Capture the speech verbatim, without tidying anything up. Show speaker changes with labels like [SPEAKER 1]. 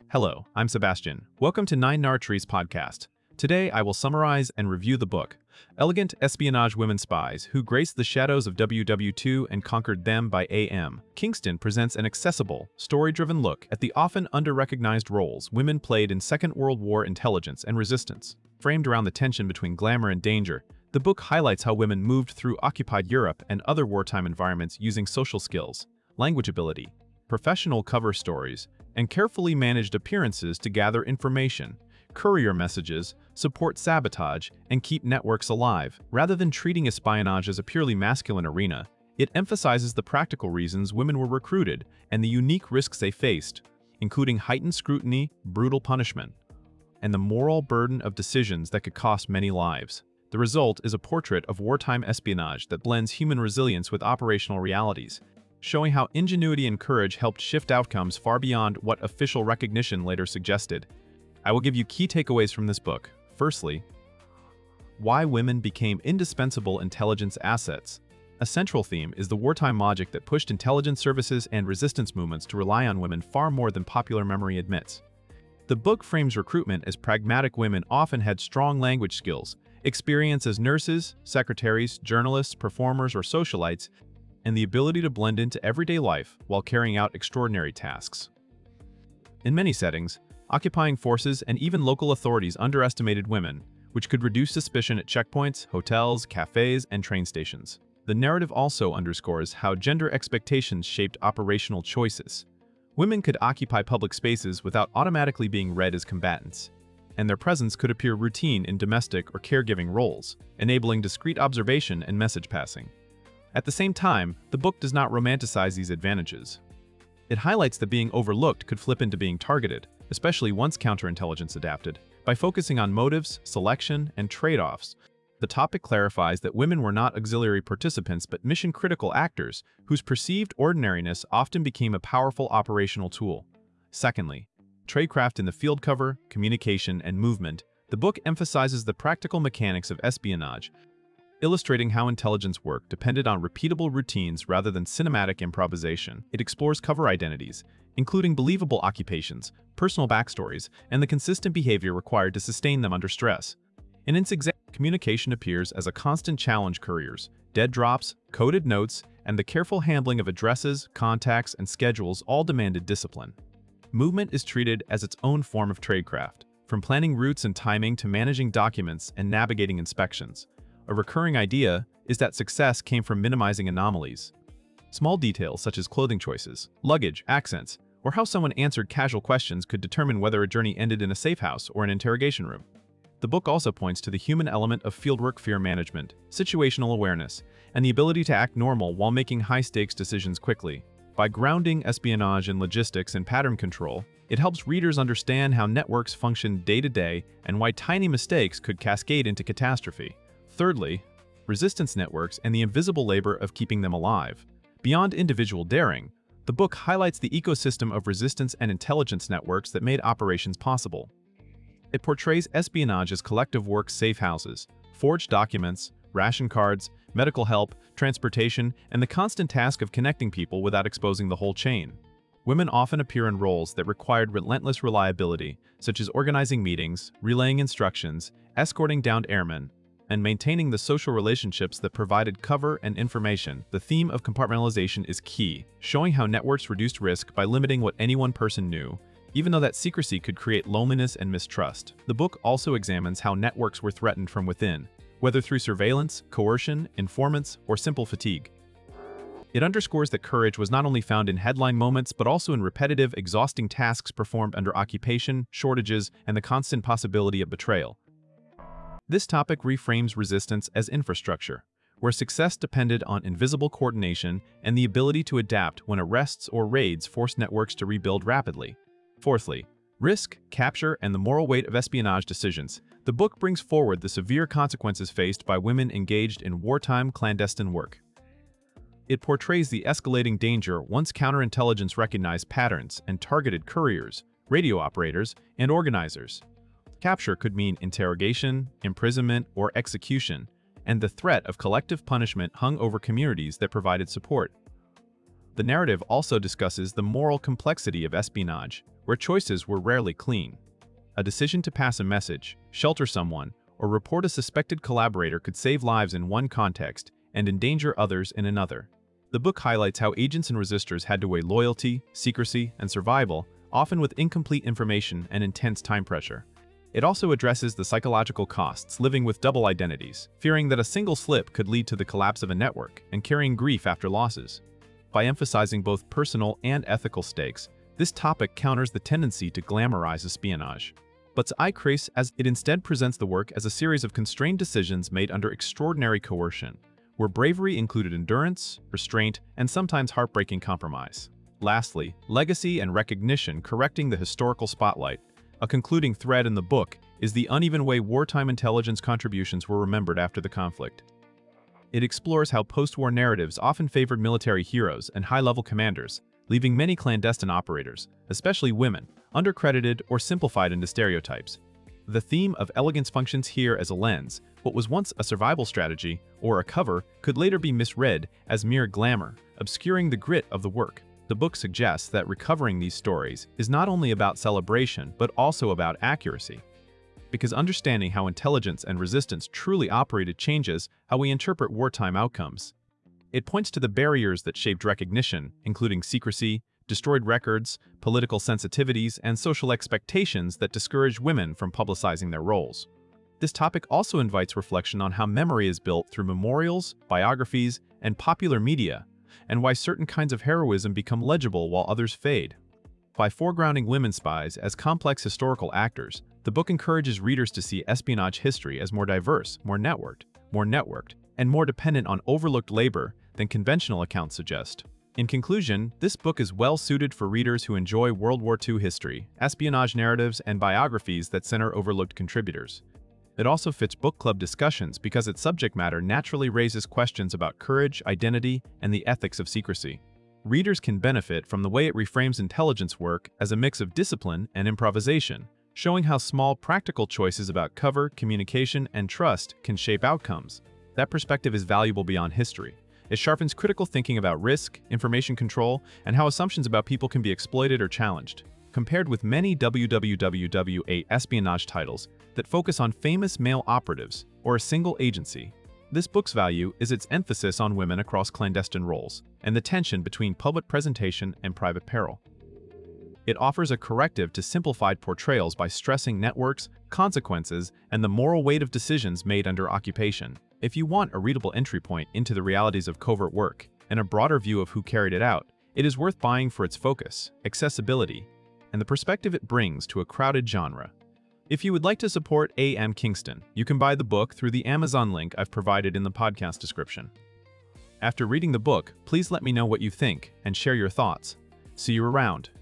[SPEAKER 1] Hello, I'm Sebastian. Welcome to Nine Nartrees podcast. Today, I will summarize and review the book, Elegant Espionage Women Spies Who Graced the Shadows of W W two and Conquered Them by A M Kingston presents an accessible, story-driven look at the often under-recognized roles women played in Second World War intelligence and resistance. Framed around the tension between glamour and danger, the book highlights how women moved through occupied Europe and other wartime environments using social skills, language ability, professional cover stories, and carefully managed appearances to gather information, courier messages, support sabotage, and keep networks alive. Rather than treating espionage as a purely masculine arena, it emphasizes the practical reasons women were recruited and the unique risks they faced, including heightened scrutiny, brutal punishment, and the moral burden of decisions that could cost many lives. The result is a portrait of wartime espionage that blends human resilience with operational realities, showing how ingenuity and courage helped shift outcomes far beyond what official recognition later suggested. I will give you key takeaways from this book. Firstly, why women became indispensable intelligence assets. A central theme is the wartime logic that pushed intelligence services and resistance movements to rely on women far more than popular memory admits. The book frames recruitment as pragmatic women often had strong language skills, experience as nurses, secretaries, journalists, performers, or socialites, and the ability to blend into everyday life while carrying out extraordinary tasks. In many settings, occupying forces and even local authorities underestimated women, which could reduce suspicion at checkpoints, hotels, cafes, and train stations. The narrative also underscores how gender expectations shaped operational choices. Women could occupy public spaces without automatically being read as combatants, and their presence could appear routine in domestic or caregiving roles, enabling discreet observation and message passing. At the same time, the book does not romanticize these advantages. It highlights that being overlooked could flip into being targeted, especially once counterintelligence adapted. By focusing on motives, selection, and trade-offs, the topic clarifies that women were not auxiliary participants but mission-critical actors whose perceived ordinariness often became a powerful operational tool. Secondly, tradecraft in the field cover, communication, and movement. The book emphasizes the practical mechanics of espionage, illustrating how intelligence work depended on repeatable routines rather than cinematic improvisation. It explores cover identities, including believable occupations, personal backstories, and the consistent behavior required to sustain them under stress. In its example, communication appears as a constant challenge. Couriers, dead drops, coded notes, and the careful handling of addresses, contacts, and schedules all demanded discipline. Movement is treated as its own form of tradecraft, from planning routes and timing to managing documents and navigating inspections. A recurring idea is that success came from minimizing anomalies. Small details such as clothing choices, luggage, accents, or how someone answered casual questions could determine whether a journey ended in a safe house or an interrogation room. The book also points to the human element of fieldwork fear management, situational awareness, and the ability to act normal while making high-stakes decisions quickly. By grounding espionage in logistics and pattern control, it helps readers understand how networks function day-to-day and why tiny mistakes could cascade into catastrophe. Thirdly, resistance networks and the invisible labor of keeping them alive. Beyond individual daring, the book highlights the ecosystem of resistance and intelligence networks that made operations possible. It portrays espionage as collective work safe houses, forged documents, ration cards, medical help, transportation, and the constant task of connecting people without exposing the whole chain. Women often appear in roles that required relentless reliability, such as organizing meetings, relaying instructions, escorting downed airmen, and maintaining the social relationships that provided cover and information. The theme of compartmentalization is key, showing how networks reduced risk by limiting what any one person knew, even though that secrecy could create loneliness and mistrust. The book also examines how networks were threatened from within, whether through surveillance, coercion, informants, or simple fatigue. It underscores that courage was not only found in headline moments but also in repetitive, exhausting tasks performed under occupation, shortages, and the constant possibility of betrayal. This topic reframes resistance as infrastructure, where success depended on invisible coordination and the ability to adapt when arrests or raids forced networks to rebuild rapidly. Fourthly, risk, capture, and the moral weight of espionage decisions. The book brings forward the severe consequences faced by women engaged in wartime clandestine work. It portrays the escalating danger once counterintelligence recognized patterns and targeted couriers, radio operators, and organizers. Capture could mean interrogation, imprisonment, or execution, and the threat of collective punishment hung over communities that provided support. The narrative also discusses the moral complexity of espionage, where choices were rarely clean. A decision to pass a message, shelter someone, or report a suspected collaborator could save lives in one context and endanger others in another. The book highlights how agents and resistors had to weigh loyalty, secrecy, and survival, often with incomplete information and intense time pressure. It also addresses the psychological costs living with double identities, fearing that a single slip could lead to the collapse of a network and carrying grief after losses. By emphasizing both personal and ethical stakes, this topic counters the tendency to glamorize espionage. But I craze as it instead presents the work as a series of constrained decisions made under extraordinary coercion, where bravery included endurance, restraint, and sometimes heartbreaking compromise. Lastly, legacy and recognition correcting the historical spotlight. A concluding thread in the book is the uneven way wartime intelligence contributions were remembered after the conflict. It explores how post-war narratives often favored military heroes and high-level commanders, leaving many clandestine operators, especially women, undercredited or simplified into stereotypes. The theme of elegance functions here as a lens. What was once a survival strategy or a cover could later be misread as mere glamour, obscuring the grit of the work. The book suggests that recovering these stories is not only about celebration but also about accuracy, because understanding how intelligence and resistance truly operated changes how we interpret wartime outcomes. It points to the barriers that shaped recognition, including secrecy, destroyed records, political sensitivities, and social expectations that discourage women from publicizing their roles. This topic also invites reflection on how memory is built through memorials, biographies, and popular media, and why certain kinds of heroism become legible while others fade. By foregrounding women spies as complex historical actors, the book encourages readers to see espionage history as more diverse, more networked, more networked, and more dependent on overlooked labor than conventional accounts suggest. In conclusion, this book is well suited for readers who enjoy World War Two history, espionage narratives, and biographies that center overlooked contributors. It also fits book club discussions because its subject matter naturally raises questions about courage, identity, and the ethics of secrecy. Readers can benefit from the way it reframes intelligence work as a mix of discipline and improvisation, showing how small, practical choices about cover, communication, and trust can shape outcomes. That perspective is valuable beyond history. It sharpens critical thinking about risk, information control, and how assumptions about people can be exploited or challenged. Compared with many W W W A espionage titles that focus on famous male operatives or a single agency, this book's value is its emphasis on women across clandestine roles and the tension between public presentation and private peril. It offers a corrective to simplified portrayals by stressing networks, consequences, and the moral weight of decisions made under occupation. If you want a readable entry point into the realities of covert work and a broader view of who carried it out, it is worth buying for its focus, accessibility, and the perspective it brings to a crowded genre. If you would like to support A M Kingston, you can buy the book through the Amazon link I've provided in the podcast description. After reading the book, please let me know what you think and share your thoughts. See you around.